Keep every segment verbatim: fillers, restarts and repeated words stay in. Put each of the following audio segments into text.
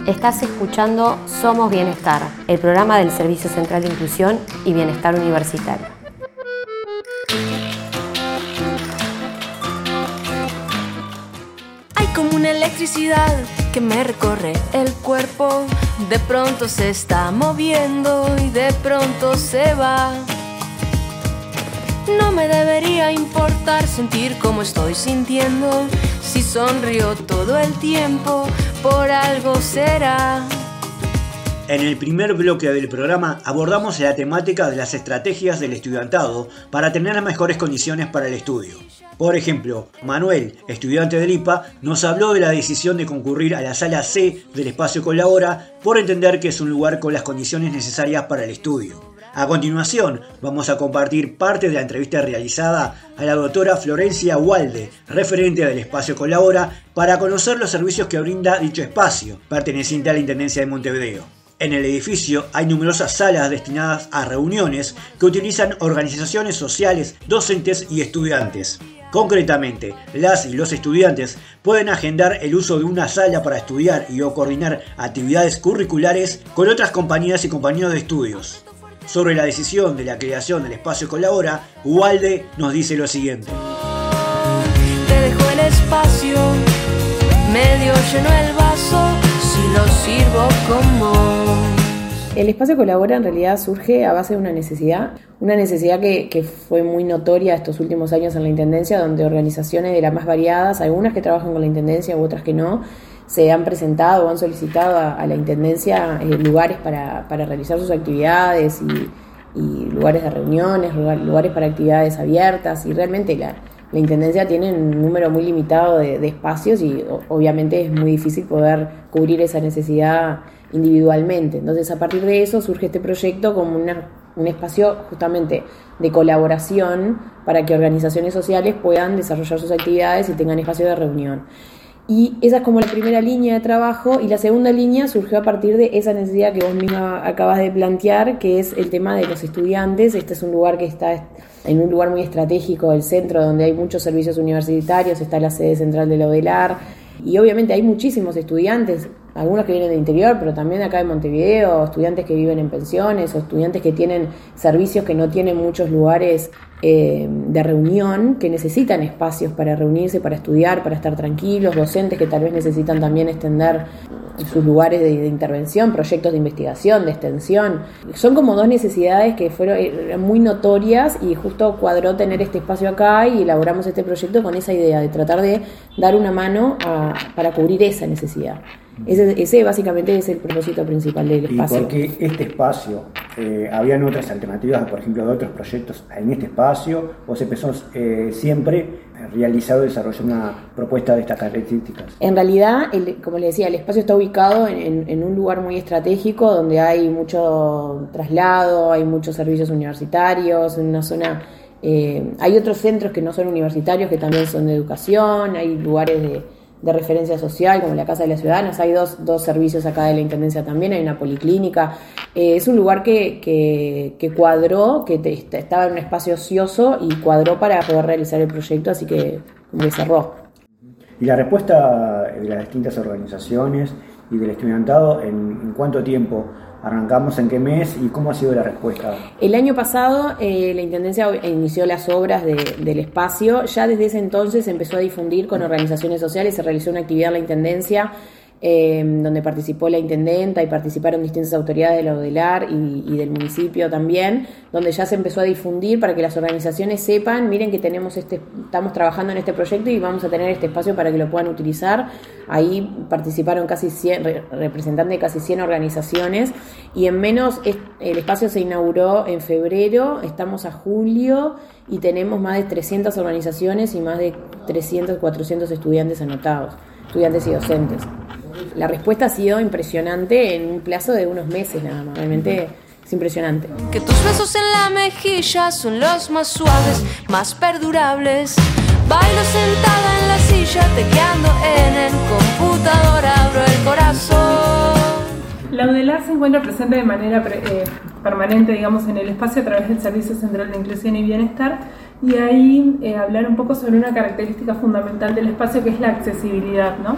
Estás escuchando Somos Bienestar, el programa del Servicio Central de Inclusión y Bienestar Universitario. Hay como una electricidad que me recorre el cuerpo, de pronto se está moviendo y de pronto se va. No me debería importar sentir como estoy sintiendo, si sonrío todo el tiempo, por algo será. En el primer bloque del programa abordamos la temática de las estrategias del estudiantado para tener mejores condiciones para el estudio. Por ejemplo, Manuel, estudiante del I P A, nos habló de la decisión de concurrir a la sala C del espacio Colabora por entender que es un lugar con las condiciones necesarias para el estudio. A continuación, vamos a compartir parte de la entrevista realizada a la doctora Florencia Ualde, referente del espacio Colabora, para conocer los servicios que brinda dicho espacio, perteneciente a la Intendencia de Montevideo. En el edificio hay numerosas salas destinadas a reuniones que utilizan organizaciones sociales, docentes y estudiantes. Concretamente, las y los estudiantes pueden agendar el uso de una sala para estudiar y o coordinar actividades curriculares con otras compañías y compañeros de estudios. Sobre la decisión de la creación del espacio Colabora, Ualde nos dice lo siguiente. Te dejo el espacio, medio lleno el vaso, si lo sirvo como... El espacio Colabora en realidad surge a base de una necesidad, una necesidad que, que fue muy notoria estos últimos años en la Intendencia, donde organizaciones de las más variadas, algunas que trabajan con la Intendencia u otras que no, se han presentado o han solicitado a, a la Intendencia eh, lugares para, para realizar sus actividades y, y lugares de reuniones, lugares para actividades abiertas, y realmente la, la Intendencia tiene un número muy limitado de, de espacios y o, obviamente es muy difícil poder cubrir esa necesidad individualmente. Entonces, a partir de eso surge este proyecto como una, un espacio justamente de colaboración para que organizaciones sociales puedan desarrollar sus actividades y tengan espacio de reunión. Y esa es como la primera línea de trabajo, y la segunda línea surgió a partir de esa necesidad que vos misma acabas de plantear, que es el tema de los estudiantes. Este es un lugar que está en un lugar muy estratégico del centro, donde hay muchos servicios universitarios, está la sede central de la ODELAR, y obviamente hay muchísimos estudiantes, algunos que vienen del interior, pero también de acá de Montevideo, estudiantes que viven en pensiones, o estudiantes que tienen servicios que no tienen muchos lugares eh, de reunión, que necesitan espacios para reunirse, para estudiar, para estar tranquilos, docentes que tal vez necesitan también extender sus lugares de, de intervención, proyectos de investigación, de extensión. Son como dos necesidades que fueron eran muy notorias, y justo cuadró tener este espacio acá, y elaboramos este proyecto con esa idea de tratar de dar una mano a, para cubrir esa necesidad. Ese, ese básicamente es el propósito principal del espacio. ¿Y por qué este espacio? Eh, ¿Habían otras alternativas, por ejemplo, de otros proyectos en este espacio? ¿O se empezó eh, siempre realizado y desarrollado una propuesta de estas características? En realidad, el, como le decía, el espacio está ubicado en, en, en un lugar muy estratégico, donde hay mucho traslado, hay muchos servicios universitarios, en una zona... Eh, hay otros centros que no son universitarios, que también son de educación, hay lugares de... de referencia social, como la Casa de las Ciudadanas. Hay dos, dos servicios acá de la Intendencia también, hay una policlínica. Eh, es un lugar que, que, que cuadró, que te, estaba en un espacio ocioso y cuadró para poder realizar el proyecto, así que me cerró. ¿Y la respuesta de las distintas organizaciones y del estudiantado, en, en cuánto tiempo arrancamos, en qué mes y cómo ha sido la respuesta? El año pasado eh, la Intendencia inició las obras de, del espacio. Ya desde ese entonces se empezó a difundir con organizaciones sociales, se realizó una actividad en la Intendencia eh, donde participó la Intendenta y participaron distintas autoridades de la ODELAR y, y del municipio también, donde ya se empezó a difundir para que las organizaciones sepan, miren que tenemos este, estamos trabajando en este proyecto y vamos a tener este espacio para que lo puedan utilizar. Ahí participaron casi cien, representantes de casi cien organizaciones, y en menos, el espacio se inauguró en febrero, estamos a julio y tenemos más de trescientas organizaciones y más de trescientos, cuatrocientos estudiantes anotados, estudiantes y docentes. La respuesta ha sido impresionante en un plazo de unos meses nada más, realmente es impresionante. Que tus besos en la mejilla son los más suaves, más perdurables. Bailo sentada en la silla, tecleando en el computador, abro el corazón. La ODELAR se encuentra presente de manera pre, eh, permanente, digamos, en el espacio a través del Servicio Central de Inclusión y Bienestar, y ahí eh, hablar un poco sobre una característica fundamental del espacio, que es la accesibilidad, ¿no?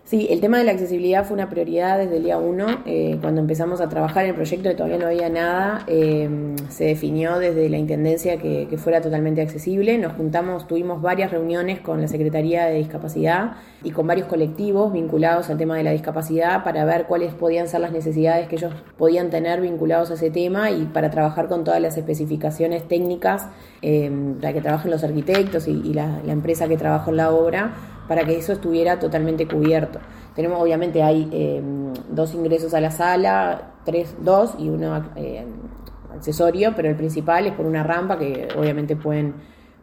Sí, el tema de la accesibilidad fue una prioridad desde el día uno. Eh, cuando empezamos a trabajar en el proyecto, que todavía no había nada, eh, se definió desde la Intendencia que, que fuera totalmente accesible. Nos juntamos, tuvimos varias reuniones con la Secretaría de Discapacidad y con varios colectivos vinculados al tema de la discapacidad para ver cuáles podían ser las necesidades que ellos podían tener vinculados a ese tema y para trabajar con todas las especificaciones técnicas eh, para que trabajen los arquitectos y, y la, la empresa que trabajó en la obra, para que eso estuviera totalmente cubierto. Tenemos, obviamente, hay eh, dos ingresos a la sala, tres, dos y uno eh, accesorio, pero el principal es por una rampa que obviamente pueden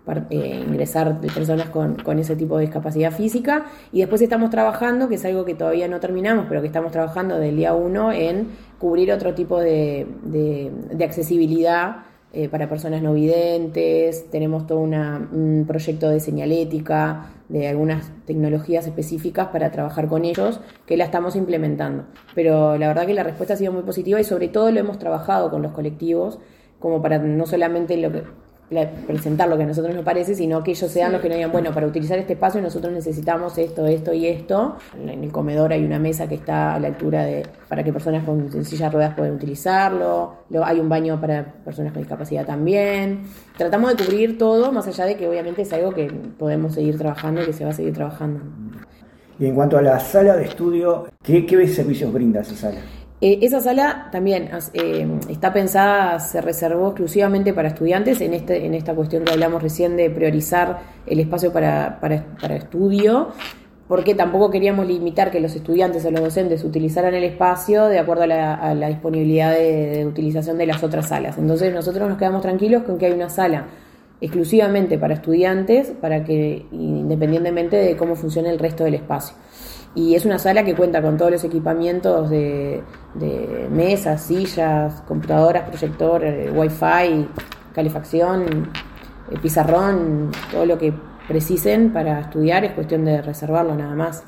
eh, ingresar personas con, con ese tipo de discapacidad física. Y después estamos trabajando, que es algo que todavía no terminamos, pero que estamos trabajando del día uno en cubrir otro tipo de, de, de accesibilidad eh, para personas no videntes. Tenemos todo una, un proyecto de señalética, de algunas tecnologías específicas para trabajar con ellos, que la estamos implementando. Pero la verdad que la respuesta ha sido muy positiva y sobre todo lo hemos trabajado con los colectivos, como para no solamente lo que, la, presentar lo que a nosotros nos parece, sino que ellos sean los que nos digan, bueno, para utilizar este espacio nosotros necesitamos esto, esto y esto. En el comedor hay una mesa que está a la altura de para que personas con silla de ruedas puedan utilizarlo. Luego hay un baño para personas con discapacidad también. Tratamos de cubrir todo, más allá de que obviamente es algo que podemos seguir trabajando y que se va a seguir trabajando. Y en cuanto a la sala de estudio, ¿qué, qué servicios brinda esa sala? Eh, esa sala también eh, está pensada, se reservó exclusivamente para estudiantes en este en esta cuestión que hablamos recién de priorizar el espacio para, para, para estudio, porque tampoco queríamos limitar que los estudiantes o los docentes utilizaran el espacio de acuerdo a la, a la disponibilidad de, de utilización de las otras salas. Entonces nosotros nos quedamos tranquilos con que hay una sala exclusivamente para estudiantes, para que independientemente de cómo funcione el resto del espacio. Y es una sala que cuenta con todos los equipamientos de, de mesas, sillas, computadoras, proyector, eh, wifi, calefacción, eh, pizarrón, todo lo que precisen para estudiar. Es cuestión de reservarlo nada más.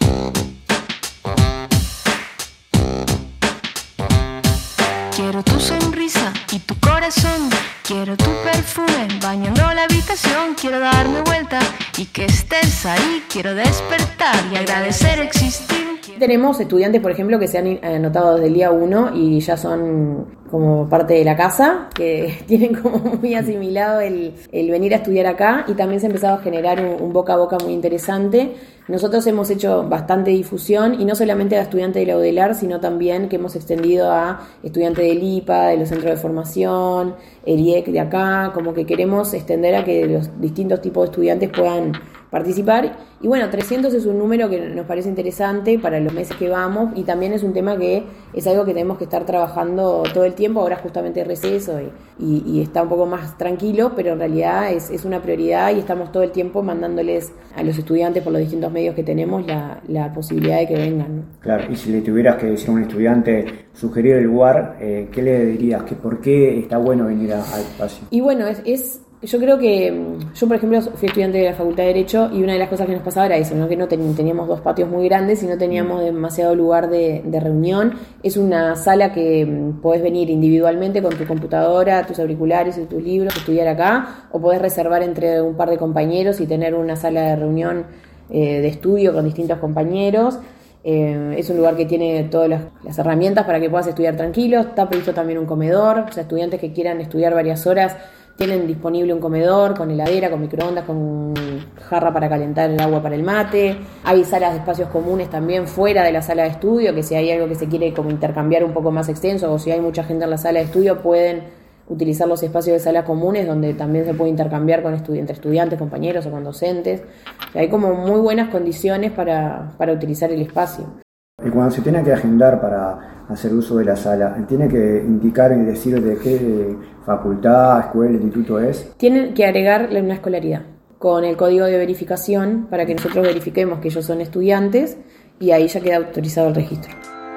Quiero tu sonrisa y tu corazón, quiero tu perfume bañando la habitación, quiero darme vuelta y que estés ahí, quiero despertar y agradecer existir. Tenemos estudiantes, por ejemplo, que se han anotado desde el día uno y ya son como parte de la casa, que tienen como muy asimilado el, el venir a estudiar acá, y también se ha empezado a generar un, un boca a boca muy interesante. Nosotros hemos hecho bastante difusión, y no solamente a estudiantes de la UDELAR, sino también que hemos extendido a estudiantes del I P A, de los centros de formación, el I E C de acá, como que queremos extender a que los distintos tipos de estudiantes puedan participar. Y bueno, trescientos es un número que nos parece interesante para los meses que vamos, y también es un tema que es algo que tenemos que estar trabajando todo el tiempo. Ahora justamente hay receso y, y, y está un poco más tranquilo, pero en realidad es, es una prioridad, y estamos todo el tiempo mandándoles a los estudiantes por los distintos medios que tenemos la, la posibilidad de que vengan, ¿no? Claro, y si le tuvieras que decir a un estudiante, sugerir el lugar, eh, ¿qué le dirías? ¿Que por qué está bueno venir a, al espacio? Y bueno, es... es Yo creo que, yo por ejemplo fui estudiante de la Facultad de Derecho, y una de las cosas que nos pasaba era eso, ¿no? Que no ten, teníamos dos patios muy grandes y no teníamos demasiado lugar de, de reunión. Es una sala que podés venir individualmente con tu computadora, tus auriculares y tus libros, estudiar acá, o podés reservar entre un par de compañeros y tener una sala de reunión eh, de estudio con distintos compañeros. Eh, es un lugar que tiene todas las, las herramientas para que puedas estudiar tranquilo. Está previsto también un comedor, o sea, estudiantes que quieran estudiar varias horas tienen disponible un comedor con heladera, con microondas, con jarra para calentar el agua para el mate. Hay salas de espacios comunes también fuera de la sala de estudio, que si hay algo que se quiere como intercambiar un poco más extenso, o si hay mucha gente en la sala de estudio, pueden utilizar los espacios de salas comunes, donde también se puede intercambiar con estu- entre estudiantes, compañeros o con docentes. O sea, hay como muy buenas condiciones para, para utilizar el espacio. Y cuando se tiene que agendar para hacer uso de la sala, ¿tiene que indicar y decir de qué facultad, escuela, instituto es? Tienen que agregarle una escolaridad con el código de verificación para que nosotros verifiquemos que ellos son estudiantes, y ahí ya queda autorizado el registro.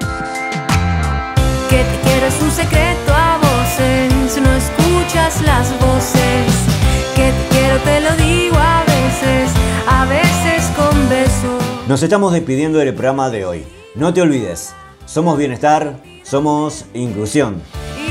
Que te quiero es un secreto a voces, no escuchas las voces. Que te quiero te lo digo a veces, a veces con besos. Nos estamos despidiendo del programa de hoy. No te olvides, somos bienestar, somos inclusión.